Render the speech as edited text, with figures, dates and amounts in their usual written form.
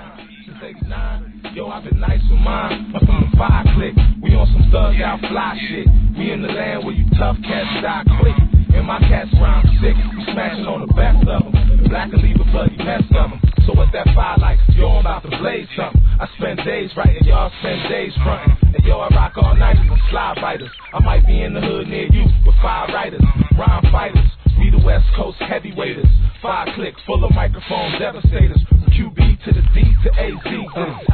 since 89. Yo, I've been nice with mine. I'm from the 5 click. We on some thug out fly shit. We in the land where you tough cats die quick. And my cats rhyme sick. We smashing on the best of them. The black and leave a bloody mess of them. So what that fire like? Yo, I'm about to blaze something. I spend days writing, y'all spend days fronting. And yo, I rock all night with slide biters. I might be in the hood near you with 5 writers, rhyme fighters. We the West Coast heavyweighters. 5 click, full of microphones, devastators. From QB to the D to AZ.